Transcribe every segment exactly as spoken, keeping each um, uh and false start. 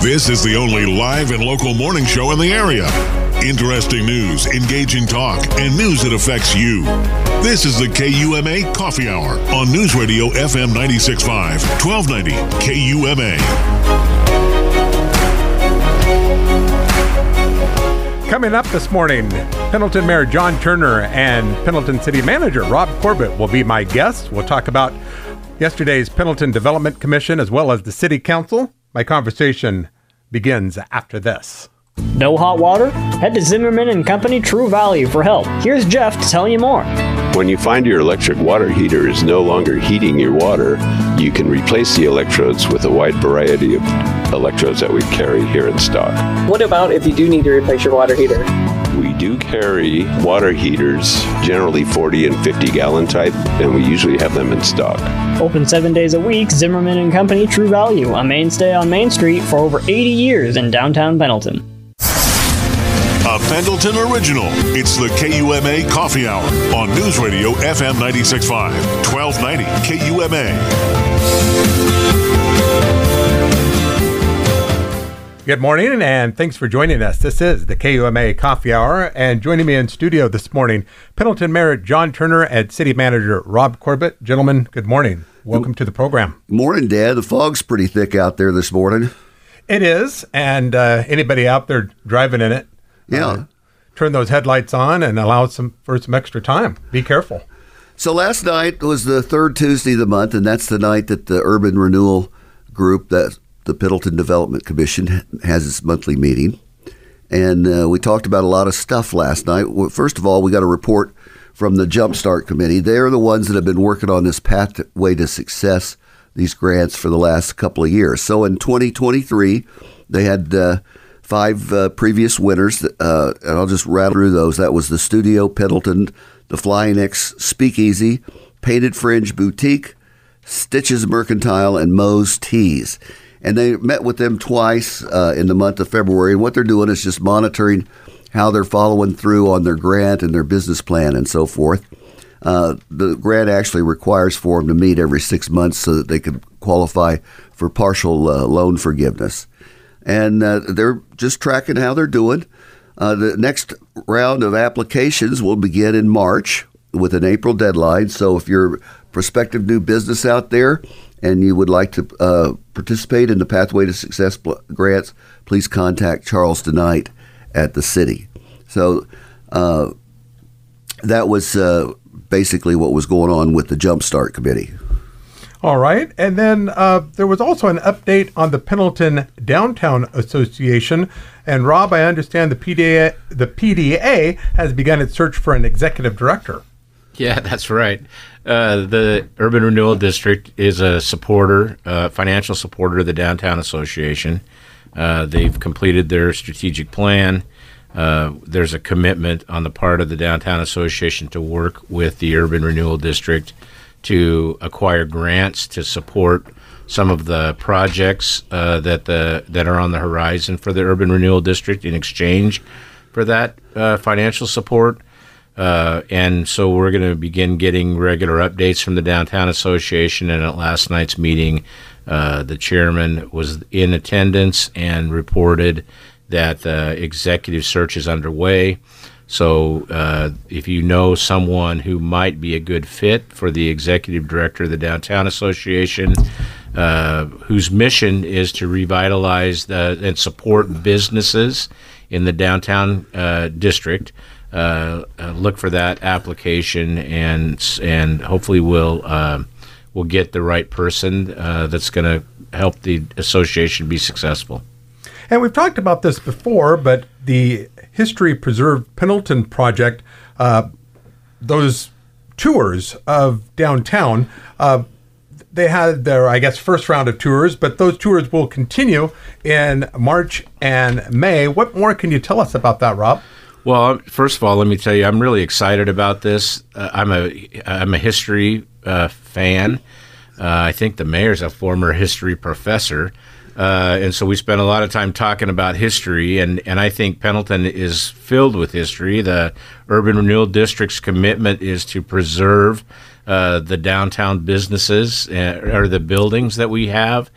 This is the only live and local morning show in the area. Interesting news, engaging talk, and news that affects you. This is the K U M A Coffee Hour on News Radio F M ninety-six point five, twelve ninety K U M A. Coming up this morning, Pendleton Mayor John Turner and Pendleton City Manager Rob Corbett will be my guests. We'll talk about yesterday's Pendleton Development Commission as well as the City Council. My conversation begins after this. No hot water? Head to Zimmerman and Company True Value for help. Here's Jeff to tell you more. When you find your electric water heater is no longer heating your water, you can replace the electrodes with a wide variety of electrodes that we carry here in stock. What about if you do need to replace your water heater? We do carry water heaters, generally forty and fifty gallon type, and we usually have them in stock. Open seven days a week, Zimmerman and Company True Value, a mainstay on Main Street for over eighty years in downtown Pendleton. A Pendleton original. It's the K U M A Coffee Hour on News Radio F M ninety-six point five, twelve ninety K U M A. Good morning, and thanks for joining us. This is the K U M A Coffee Hour, and joining me in studio this morning, Pendleton Mayor John Turner and City Manager Rob Corbett. Gentlemen, good morning. Welcome to the program. Morning, Dad. The fog's pretty thick out there this morning. It is, and uh, anybody out there driving in it, yeah, uh, turn those headlights on and allow some for some extra time. Be careful. So last night was the third Tuesday of the month, and that's the night that the Urban Renewal Group, that the Pendleton Development Commission, has its monthly meeting. And uh, we talked about a lot of stuff last night. Well, first of all, we got a report from the Jumpstart Committee. They're the ones that have been working on this pathway to success, these grants, for the last couple of years. So in twenty twenty-three, they had uh, five uh, previous winners, uh, and I'll just rattle through those. That was the Studio Pendleton, the Flying X Speakeasy, Painted Fringe Boutique, Stitches Mercantile, and Moe's Teas. And they met with them twice uh, in the month of February. And what they're doing is just monitoring how they're following through on their grant and their business plan and so forth. Uh, the grant actually requires for them to meet every six months so that they can qualify for partial uh, loan forgiveness. And uh, they're just tracking how they're doing. Uh, the next round of applications will begin in March with an April deadline. So if you're a prospective new business out there and you would like to uh, participate in the Pathway to Success grants, please contact Charles DeKnight at the city. So uh, that was uh, basically what was going on with the Jumpstart Committee. All right. And then uh, there was also an update on the Pendleton Downtown Association. And Rob, I understand the P D A, the P D A has begun its search for an executive director. Yeah, that's right. Uh, the Urban Renewal District is a supporter, uh, financial supporter of the Downtown Association. Uh, they've completed their strategic plan. Uh, there's a commitment on the part of the Downtown Association to work with the Urban Renewal District to acquire grants to support some of the projects uh, that the that are on the horizon for the Urban Renewal District in exchange for that uh, financial support. Uh, and so we're going to begin getting regular updates from the Downtown Association. And at last night's meeting, uh, the chairman was in attendance and reported that the executive search is underway. So uh, if you know someone who might be a good fit for the executive director of the Downtown Association, uh, whose mission is to revitalize the, and support businesses in the downtown uh, district, Uh, uh, look for that application, and and hopefully we'll uh, we'll get the right person uh, that's going to help the association be successful. And we've talked about this before, but the History Preserved Pendleton project, uh, those tours of downtown, uh, they had their, I guess, first round of tours, but those tours will continue in March and May. What more can you tell us about that, Rob? Well, first of all, let me tell you, I'm really excited about this. Uh, I'm a I'm a history uh, fan. Uh, I think the mayor's a former history professor, uh, and so we spent a lot of time talking about history. And, and I think Pendleton is filled with history. The Urban Renewal District's commitment is to preserve uh, the downtown businesses uh, or the buildings that we have.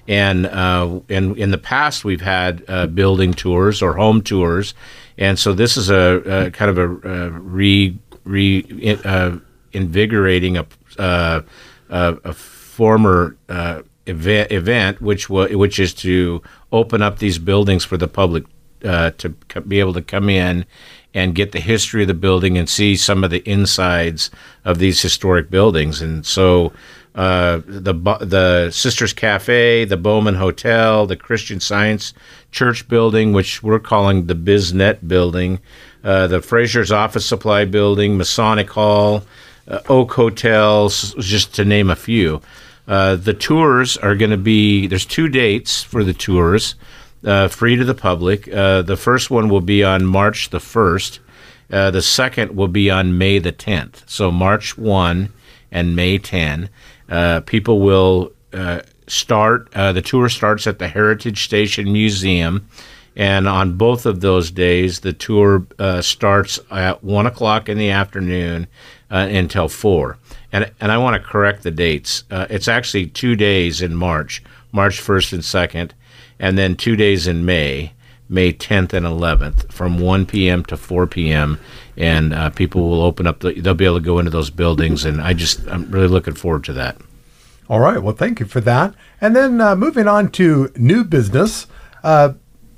And uh, in in the past, we've had uh, building tours or home tours, and so this is a, a kind of a, a re re uh, invigorating a uh, a, a former uh, event, event which w- which is to open up these buildings for the public uh, to c- be able to come in and get the history of the building and see some of the insides of these historic buildings. And so uh, the the Sisters Cafe, the Bowman Hotel, the Christian Science Church building, which we're calling the BizNet building, uh, the Fraser's Office Supply building, Masonic Hall, uh, Oak Hotels, just to name a few. Uh, the tours are going to be, there's two dates for the tours. Uh, free to the public. Uh, the first one will be on March the first. Uh, the second will be on May the tenth. So March first and May tenth. Uh, people will uh, start, uh, the tour starts at the Heritage Station Museum. And on both of those days, the tour uh, starts at one o'clock in the afternoon uh, until four. And, and I want to correct the dates. Uh, it's actually two days in March, March first and second. And then two days in May, May tenth and eleventh, from one p.m. to four p.m. And uh, people will open up, the, they'll be able to go into those buildings. And I just, I'm really looking forward to that. All right. Well, thank you for that. And then uh, moving on to new business, uh,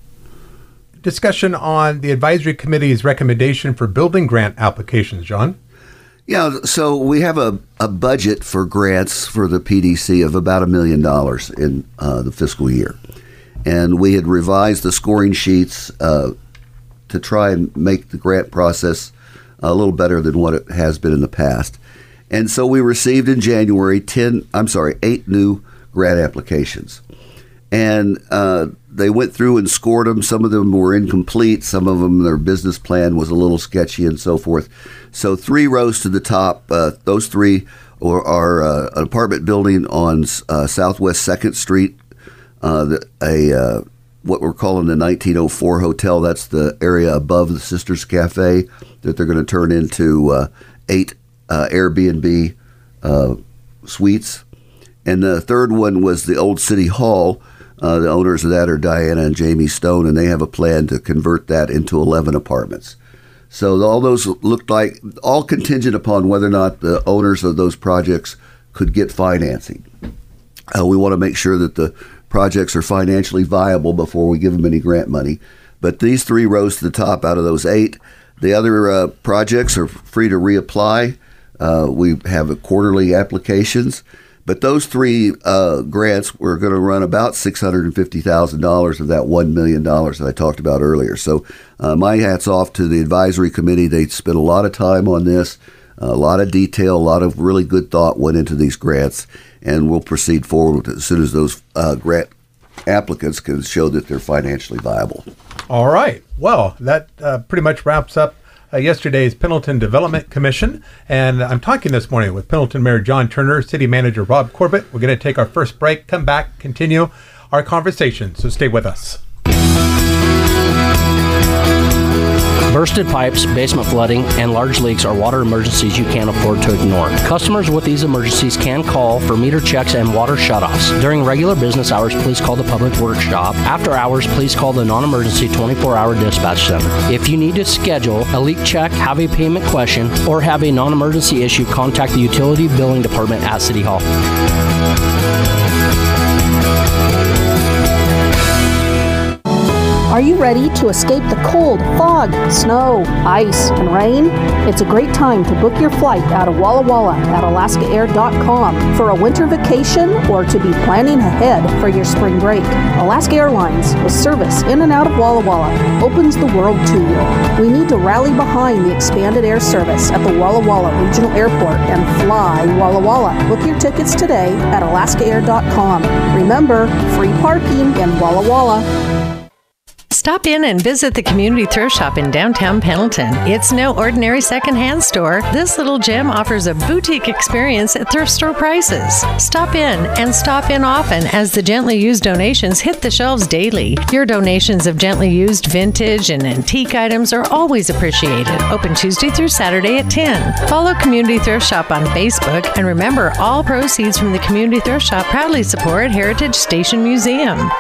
discussion on the advisory committee's recommendation for building grant applications, John. Yeah, so we have a, a budget for grants for the P D C of about a million dollars in uh, the fiscal year. And we had revised the scoring sheets uh, to try and make the grant process a little better than what it has been in the past. And so we received in January ten, I'm sorry, eight new grant applications. And uh, they went through and scored them. Some of them were incomplete. Some of them, their business plan was a little sketchy and so forth. So three rows to the top, uh, those three are, are uh, an apartment building on uh, Southwest second Street. Uh, the, a uh, what we're calling the nineteen oh four Hotel. That's the area above the Sisters Cafe that they're going to turn into uh, eight uh, Airbnb uh, suites. And the third one was the old City Hall. Uh, the owners of that are Diana and Jamie Stone, and they have a plan to convert that into eleven apartments. So all those looked like, all contingent upon whether or not the owners of those projects could get financing. Uh, we want to make sure that the projects are financially viable before we give them any grant money. But these three rose to the top out of those eight. The other uh, projects are free to reapply. Uh, we have quarterly applications. But those three uh, grants were going to run about six hundred fifty thousand dollars of that one million dollars that I talked about earlier. So uh, my hat's off to the advisory committee. They spent a lot of time on this, a lot of detail, a lot of really good thought went into these grants. And we'll proceed forward as soon as those uh, grant applicants can show that they're financially viable. All right. Well, that uh, pretty much wraps up uh, yesterday's Pendleton Development Commission. And I'm talking this morning with Pendleton Mayor John Turner, City Manager Rob Corbett. We're going to take our first break, come back, continue our conversation. So stay with us. Bursted pipes, basement flooding, and large leaks are water emergencies you can't afford to ignore. Customers with these emergencies can call for meter checks and water shutoffs. During regular business hours, please call the Public Works Shop. After hours, please call the non-emergency twenty-four hour dispatch center. If you need to schedule a leak check, have a payment question, or have a non-emergency issue, contact the Utility Billing Department at City Hall. Are you ready to escape the cold, fog, snow, ice, and rain? It's a great time to book your flight out of Walla Walla at Alaska Air dot com for a winter vacation or to be planning ahead for your spring break. Alaska Airlines, with service in and out of Walla Walla, opens the world to you. We need to rally behind the expanded air service at the Walla Walla Regional Airport and fly Walla Walla. Book your tickets today at Alaska Air dot com. Remember, free parking in Walla Walla. Stop in and visit the Community Thrift Shop in downtown Pendleton. It's no ordinary secondhand store. This little gem offers a boutique experience at thrift store prices. Stop in and stop in often as the gently used donations hit the shelves daily. Your donations of gently used vintage and antique items are always appreciated. Open Tuesday through Saturday at ten. Follow Community Thrift Shop on Facebook, and remember, all proceeds from the Community Thrift Shop proudly support Heritage Station Museum.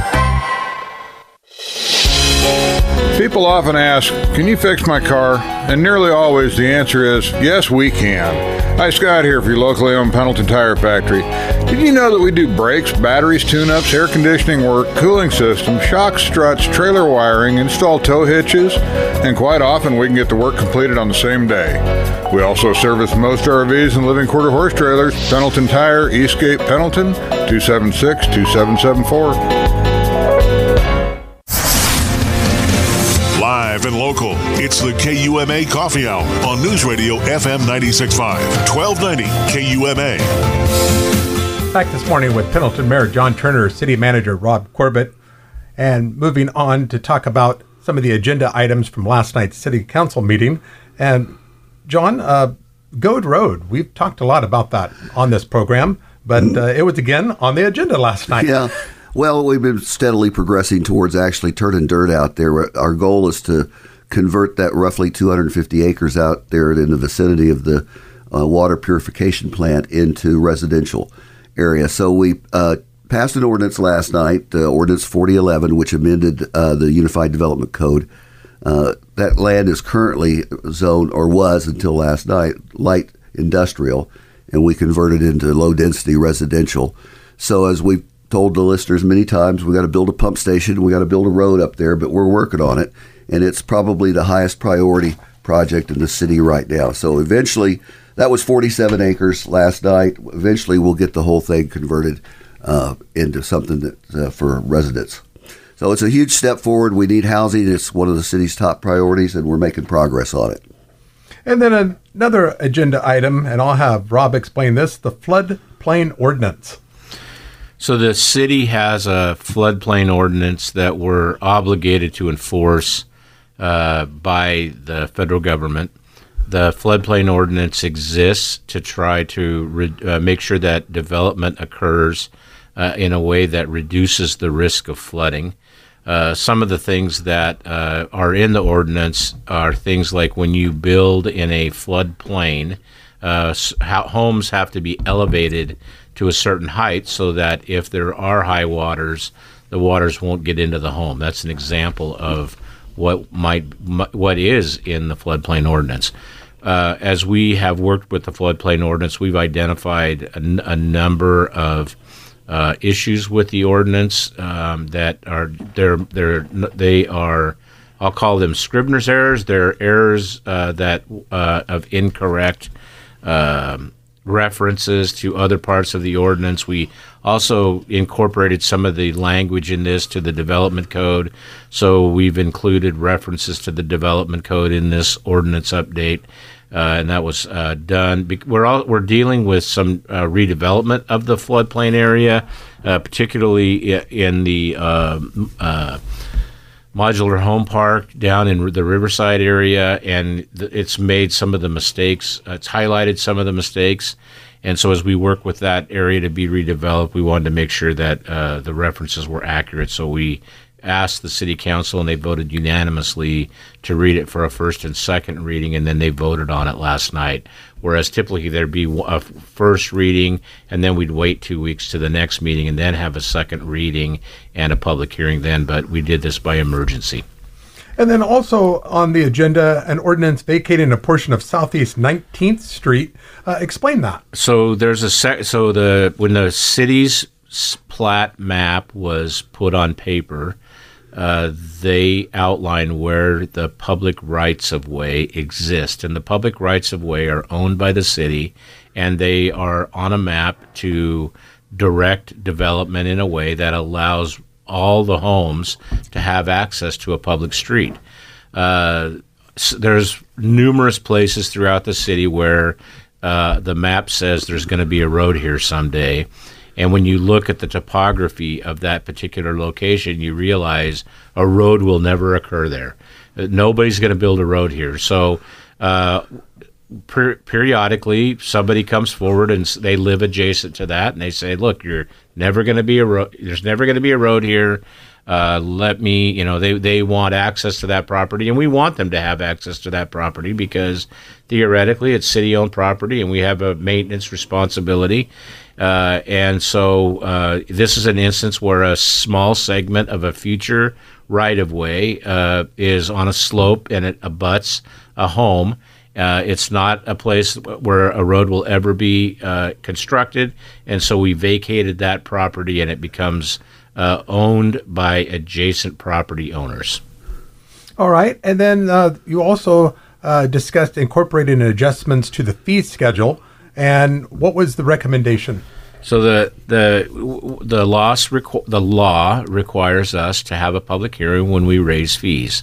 People often ask, can you fix my car? And nearly always the answer is, yes, we can. Hi, Scott here for your locally owned Pendleton Tire Factory. Did you know that we do brakes, batteries, tune-ups, air conditioning work, cooling systems, shocks, struts, trailer wiring, install tow hitches, and quite often we can get the work completed on the same day. We also service most R Vs and living quarter horse trailers. Pendleton Tire, Eastgate, Pendleton, two seven six, two seven seven four. Live and local, it's the K U M A Coffee Hour on News Radio F M ninety-six point five, twelve ninety K U M A. Back this morning with Pendleton Mayor John Turner, City Manager Rob Corbett, and moving on to talk about some of the agenda items from last night's City Council meeting. And John, uh, Goad Road, we've talked a lot about that on this program, but uh, it was again on the agenda last night. Yeah. Well, we've been steadily progressing towards actually turning dirt out there. Our goal is to convert that roughly two hundred fifty acres out there in the vicinity of the uh, water purification plant into residential area. So we uh, passed an ordinance last night, uh, Ordinance forty eleven, which amended uh, the Unified Development Code. Uh, that land is currently zoned, or was until last night, light industrial, and we converted into low-density residential. So as we've told the listeners many times, we got to build a pump station, we got to build a road up there, but we're working on it, and it's probably the highest priority project in the city right now. So eventually, that was forty-seven acres last night. Eventually, we'll get the whole thing converted uh, into something that uh, for residents. So it's a huge step forward. We need housing. It's one of the city's top priorities, and we're making progress on it. And then another agenda item, and I'll have Rob explain this, the floodplain ordinance. So the city has a floodplain ordinance that we're obligated to enforce uh, by the federal government. The floodplain ordinance exists to try to re- uh, make sure that development occurs uh, in a way that reduces the risk of flooding. Uh, some of the things that uh, are in the ordinance are things like when you build in a floodplain, uh, how homes have to be elevated to a certain height so that if there are high waters, the waters won't get into the home. That's an example of what might what is in the floodplain ordinance. Uh, as we have worked with the floodplain ordinance, we've identified a, n- a number of uh, issues with the ordinance um, that are they're they're they are I'll call them Scribner's errors. They're errors uh, that uh, of incorrect Um, references to other parts of the ordinance. We also incorporated some of the language in this to the development code. So we've included references to the development code in this ordinance update, uh, and that was uh, done. We're all, we're dealing with some uh, redevelopment of the floodplain area, uh, particularly in the uh, uh, modular home park down in the Riverside area, and it's made some of the mistakes. Uh, it's highlighted some of the mistakes, and so as we work with that area to be redeveloped, we wanted to make sure that uh, the references were accurate. So we asked the city council, and they voted unanimously to read it for a first and second reading, and then they voted on it last night. Whereas typically there'd be a first reading, and then we'd wait two weeks to the next meeting and then have a second reading and a public hearing then, but we did this by emergency. And then also on the agenda, an ordinance vacating a portion of Southeast nineteenth Street. Uh, explain that. So there's a sec- so the when the city's plat map was put on paper, Uh, they outline where the public rights of way exist, and the public rights of way are owned by the city, and they are on a map to direct development in a way that allows all the homes to have access to a public street. Uh, there's numerous places throughout the city where uh, the map says there's going to be a road here someday. And when you look at the topography of that particular location, you realize a road will never occur there. Nobody's going to build a road here. So uh, per- periodically, somebody comes forward and they live adjacent to that, and they say, "Look, you're never going to be a road. There's never going to be a road here. Uh, let me, you know, they, they want access to that property, and we want them to have access to that property because theoretically it's city-owned property, and we have a maintenance responsibility." Uh, and so uh, this is an instance where a small segment of a future right-of-way uh, is on a slope and it abuts a home. Uh, it's not a place where a road will ever be uh, constructed, and so we vacated that property, and it becomes uh, owned by adjacent property owners. All right, and then uh, you also uh, discussed incorporating adjustments to the fee schedule, and what was the recommendation? So the the the loss requ- the law requires us to have a public hearing when we raise fees.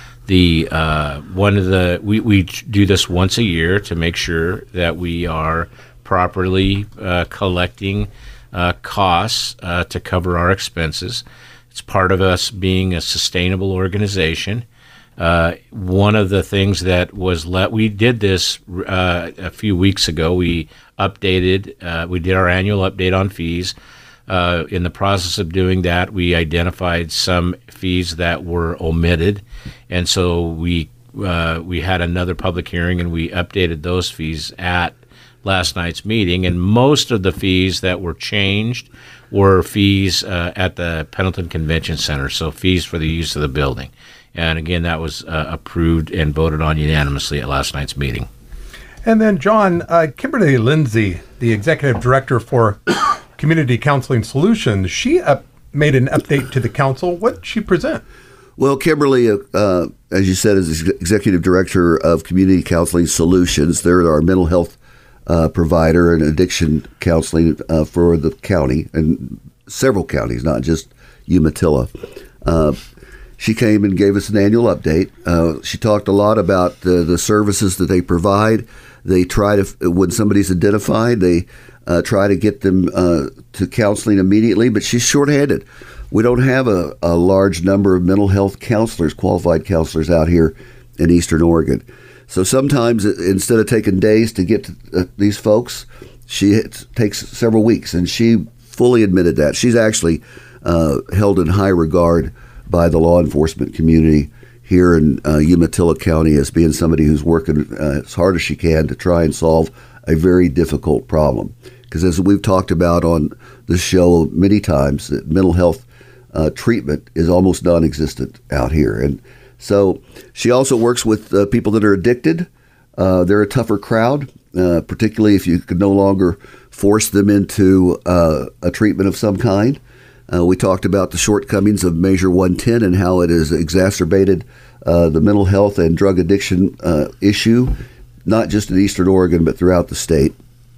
The uh, one of the we, we do this once a year to make sure that we are properly uh, collecting uh, costs uh, to cover our expenses. It's part of us being a sustainable organization. Uh, one of the things that was let we did this uh, a few weeks ago. We updated. Uh, we did our annual update on fees. Uh, in the process of doing that, we identified some fees that were omitted, and so we uh, we had another public hearing and we updated those fees at last night's meeting. And most of the fees that were changed were fees uh, at the Pendleton Convention Center, so fees for the use of the building. And again, that was uh, approved and voted on unanimously at last night's meeting. And then, John, uh, Kimberly Lindsay, the executive director for Community Counseling Solutions, she up, made an update to the council. What did she present? Well, Kimberly, uh, as you said, is executive director of Community Counseling Solutions. They're our mental health uh, provider and addiction counseling uh, for the county and several counties, not just Umatilla. Uh, She came and gave us an annual update. Uh, she talked a lot about uh, the services that they provide. They try to, when somebody's identified, they uh, try to get them uh, to counseling immediately, but she's shorthanded. We don't have a, a large number of mental health counselors, qualified counselors out here in Eastern Oregon. So sometimes instead of taking days to get to uh, these folks, she it takes several weeks, and she fully admitted that. She's actually uh, held in high regard by the law enforcement community here in uh, Umatilla County as being somebody who's working uh, as hard as she can to try and solve a very difficult problem. Because as we've talked about on this show many times, that mental health uh, treatment is almost non-existent out here. And so she also works with uh, people that are addicted. Uh, they're a tougher crowd, uh, particularly if you could no longer force them into uh, a treatment of some kind. Uh, we talked about the shortcomings of Measure one ten and how it has exacerbated uh, the mental health and drug addiction uh, issue, not just in Eastern Oregon, but throughout the state.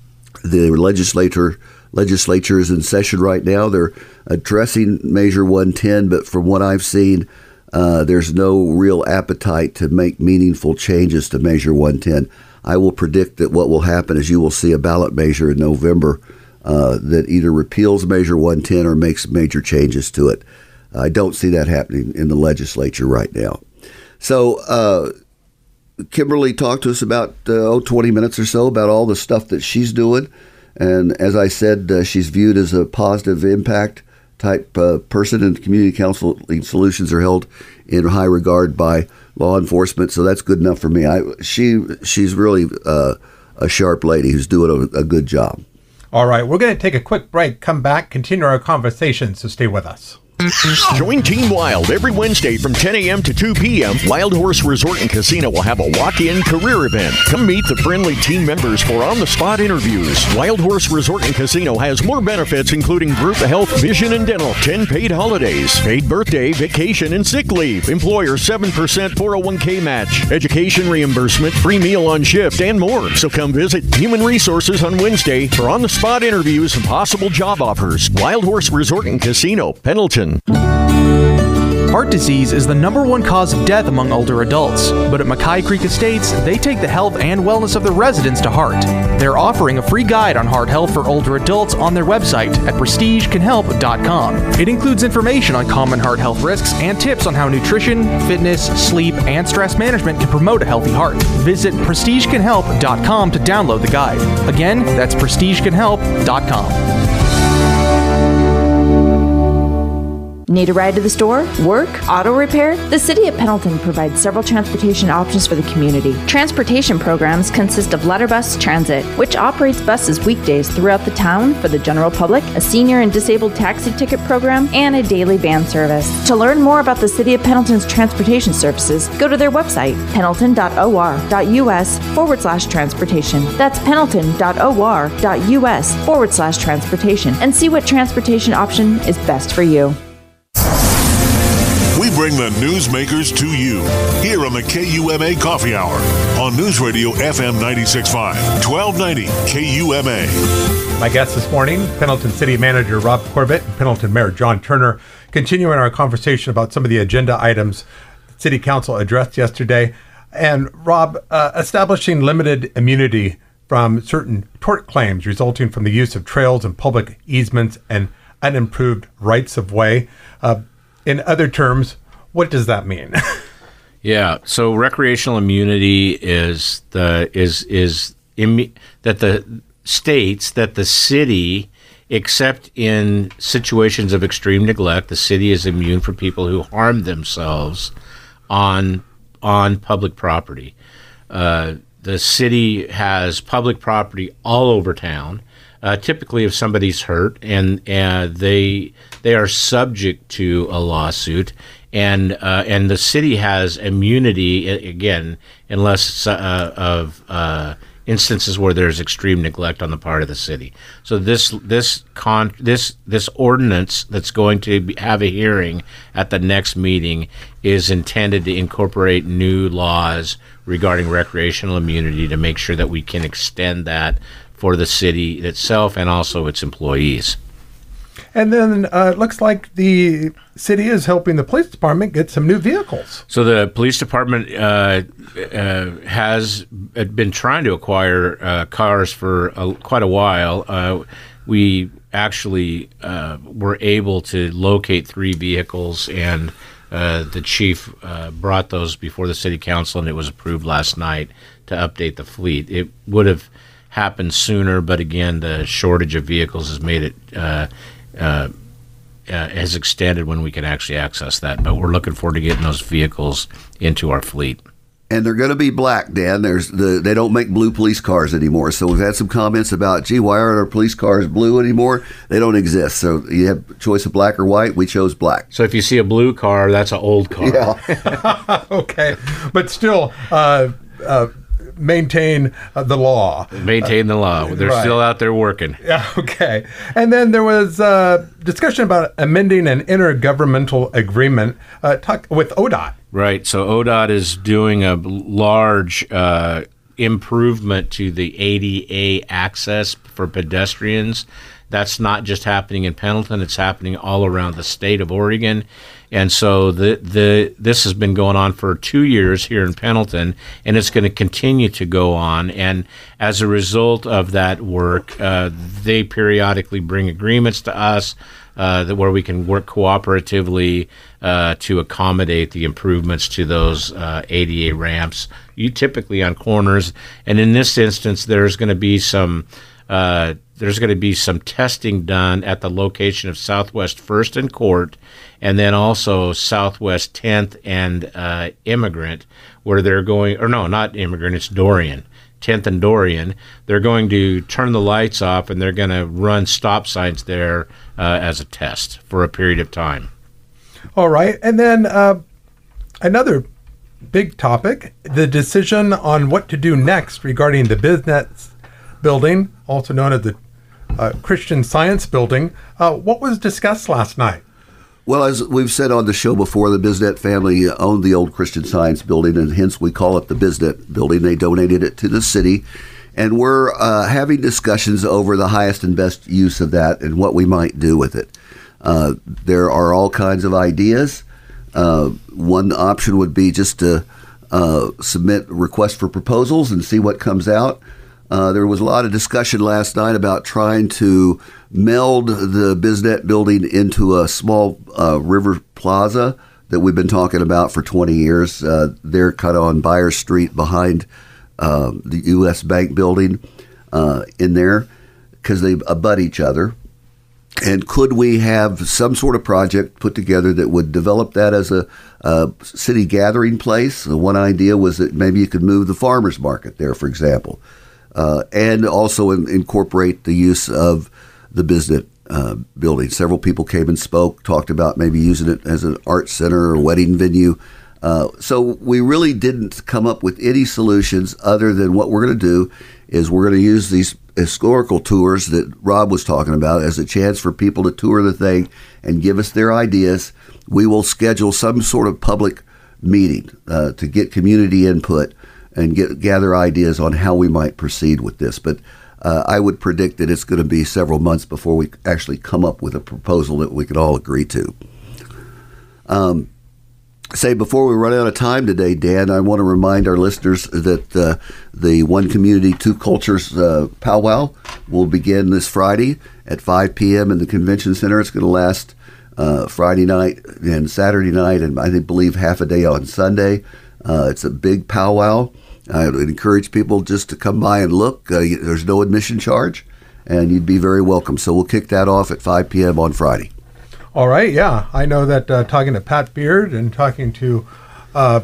The legislature, legislature is in session right now. They're addressing Measure one ten, but from what I've seen, uh, there's no real appetite to make meaningful changes to Measure one ten. I will predict that what will happen is you will see a ballot measure in November Uh, that either repeals Measure one ten or makes major changes to it. I don't see that happening in the legislature right now. So uh, Kimberly talked to us about uh, oh, twenty minutes or so about all the stuff that she's doing. And as I said, uh, she's viewed as a positive impact type uh, person, and Community Counseling Solutions are held in high regard by law enforcement. So that's good enough for me. I, she She's really uh, a sharp lady who's doing a, a good job. All right, we're going to take a quick break, come back, continue our conversation, so stay with us. Join Team Wild every Wednesday from ten a.m. to two p.m. Wild Horse Resort and Casino will have a walk-in career event. Come meet the friendly team members for on-the-spot interviews. Wild Horse Resort and Casino has more benefits, including group health, vision, and dental, ten paid holidays, paid birthday, vacation, and sick leave, employer seven percent four oh one k match, education reimbursement, free meal on shift, and more. So come visit Human Resources on Wednesday for on-the-spot interviews and possible job offers. Wild Horse Resort and Casino, Pendleton. Heart disease is the number one cause of death among older adults, but at Mackay Creek Estates, they take the health and wellness of the residents to heart. They're offering a free guide on heart health for older adults on their website at prestige can help dot com. It includes information on common heart health risks and tips on how nutrition, fitness, sleep, and stress management can promote a healthy heart. Visit prestige can help dot com to download the guide. Again, that's prestige can help dot com. Need a ride to the store, work, auto repair? The City of Pendleton provides several transportation options for the community. Transportation programs consist of Letterbus Transit, which operates buses weekdays throughout the town for the general public, a senior and disabled taxi ticket program, and a daily van service. To learn more about the City of Pendleton's transportation services, go to their website, pendleton.or.us forward slash transportation. That's pendleton.or.us forward slash transportation, and see what transportation option is best for you. We bring the newsmakers to you here on the K U M A Coffee Hour on News Radio F M ninety-six point five, twelve ninety K U M A. My guest this morning, Pendleton City Manager Rob Corbett and Pendleton Mayor John Turner, continuing our conversation about some of the agenda items City Council addressed yesterday. And Rob, uh, establishing limited immunity from certain tort claims resulting from the use of trails and public easements and unimproved rights of way. Uh, In other terms, what does that mean? Yeah, so recreational immunity is the is is immu- that the states that the city, except in situations of extreme neglect, the city is immune from people who harm themselves on on public property. Uh, the city has public property all over town. Uh, typically, if somebody's hurt and uh, they they are subject to a lawsuit, and uh, and the city has immunity again, unless uh, of uh, instances where there's extreme neglect on the part of the city. So this this con this this ordinance that's going to be, have a hearing at the next meeting is intended to incorporate new laws regarding recreational immunity to make sure that we can extend that for the city itself and also its employees. And then uh, it looks like the city is helping the police department get some new vehicles. So the police department uh, uh, has been trying to acquire uh, cars for a, quite a while. Uh, we actually uh, were able to locate three vehicles, and uh, the chief uh, brought those before the city council, and it was approved last night to update the fleet. It would have happened sooner, but again, the shortage of vehicles has made it uh, uh, uh, has extended when we can actually access that. But we're looking forward to getting those vehicles into our fleet. And they're going to be black, Dan. There's the they don't make blue police cars anymore. So we've had some comments about, gee, why aren't our police cars blue anymore? They don't exist. So you have a choice of black or white. We chose black. So if you see a blue car, that's an old car. Yeah. Okay, but still. Uh, uh, maintain uh, the law. Maintain the law. They're right. still out there working. Yeah, okay. And then there was uh, discussion about amending an intergovernmental agreement uh, talk with O D O T. Right. So O D O T is doing a large uh, improvement to the A D A access for pedestrians. That's not just happening in Pendleton. It's happening all around the state of Oregon. And so the the this has been going on for two years here in Pendleton, and it's going to continue to go on. And as a result of that work, uh, they periodically bring agreements to us uh, that where we can work cooperatively uh, to accommodate the improvements to those uh, A D A ramps, you typically on corners. And in this instance, there's going to be some uh, there's going to be some testing done at the location of Southwest First and Court, and then also Southwest tenth and uh, Immigrant, where they're going, or no, not Immigrant, it's Dorian, tenth and Dorian. They're going to turn the lights off, and they're going to run stop signs there uh, as a test for a period of time. All right. And then uh, another big topic, the decision on what to do next regarding the business building, also known as the uh, Christian Science Building. Uh, what was discussed last night? Well, as we've said on the show before, the Biznet family owned the old Christian Science Building, and hence we call it the Biznet Building. They donated it to the city, and we're uh, having discussions over the highest and best use of that and what we might do with it. Uh, there are all kinds of ideas. Uh, one option would be just to uh, submit requests for proposals and see what comes out. Uh, there was a lot of discussion last night about trying to meld the BizNet building into a small uh, river plaza that we've been talking about for twenty years. Uh, they're kind of on Byers Street behind uh, the U S Bank building uh, in there because they abut each other. And could we have some sort of project put together that would develop that as a, a city gathering place? One idea was that maybe you could move the farmers market there, for example, uh, and also in, incorporate the use of the BizNet uh, building. Several people came and spoke, talked about maybe using it as an art center or wedding venue. Uh, so we really didn't come up with any solutions other than what we're going to do is we're going to use these historical tours that Rob was talking about as a chance for people to tour the thing and give us their ideas. We will schedule some sort of public meeting uh, to get community input and get gather ideas on how we might proceed with this. But uh, I would predict that it's going to be several months before we actually come up with a proposal that we could all agree to. Um, Say before we run out of time today, Dan, I want to remind our listeners that uh, the One Community, Two Cultures uh, powwow will begin this Friday at five p.m. in the Convention Center. It's going to last uh, Friday night and Saturday night, and I believe half a day on Sunday. Uh, it's a big powwow. I would encourage people just to come by and look. Uh, there's no admission charge, and you'd be very welcome. So we'll kick that off at five p.m. on Friday. All right, yeah. I know that uh, talking to Pat Beard and talking to uh,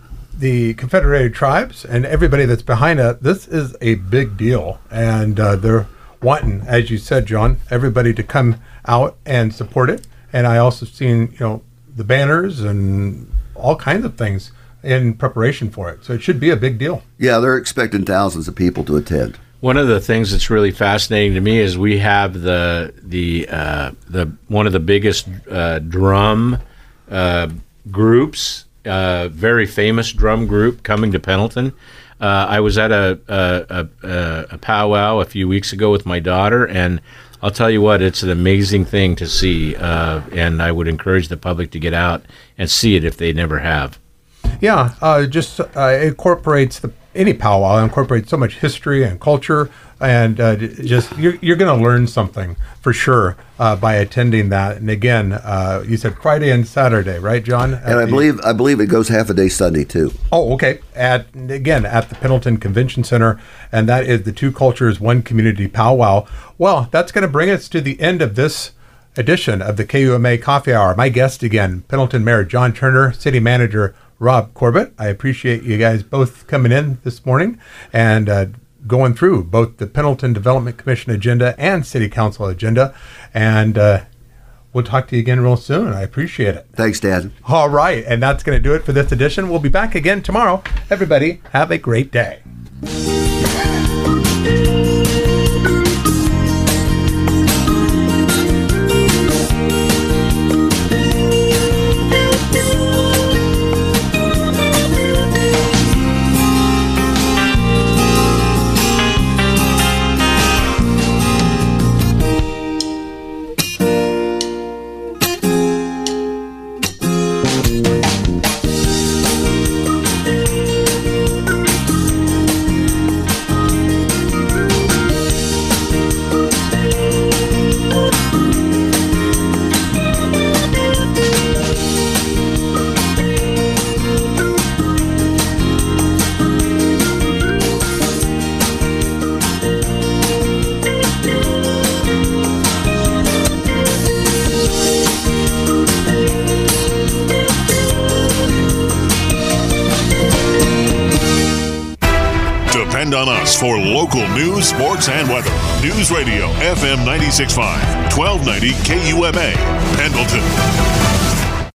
the Confederated Tribes and everybody that's behind it, this is a big deal. And uh, they're wanting, as you said, John, everybody to come out and support it. And I also seen, you know, the banners and all kinds of things in preparation for it. So it should be a big deal. Yeah, they're expecting thousands of people to attend. One of the things that's really fascinating to me is we have the the uh, the one of the biggest uh, drum uh, groups, uh, very famous drum group coming to Pendleton. Uh, I was at a a, a a powwow a few weeks ago with my daughter, and I'll tell you what, it's an amazing thing to see, uh, and I would encourage the public to get out and see it if they never have. Yeah, uh, just uh, incorporates the any powwow incorporates so much history and culture, and uh, just you're, you're going to learn something for sure uh, by attending that. And again, uh, you said Friday and Saturday, right, John? And I the, believe I believe it goes half a day Sunday too. Oh, okay. At again at the Pendleton Convention Center, and that is the Two Cultures, One Community powwow. Well, that's going to bring us to the end of this edition of the K U M A Coffee Hour. My guest again, Pendleton Mayor John Turner, City Manager Rob Corbett. I appreciate you guys both coming in this morning and uh, going through both the Pendleton Development Commission agenda and City Council agenda. And uh, we'll talk to you again real soon. I appreciate it. Thanks, Dad. All right. And that's going to do it for this edition. We'll be back again tomorrow. Everybody, have a great day. On us for local news, sports, and weather. News Radio F M ninety-six point five, twelve ninety K U M A, Pendleton.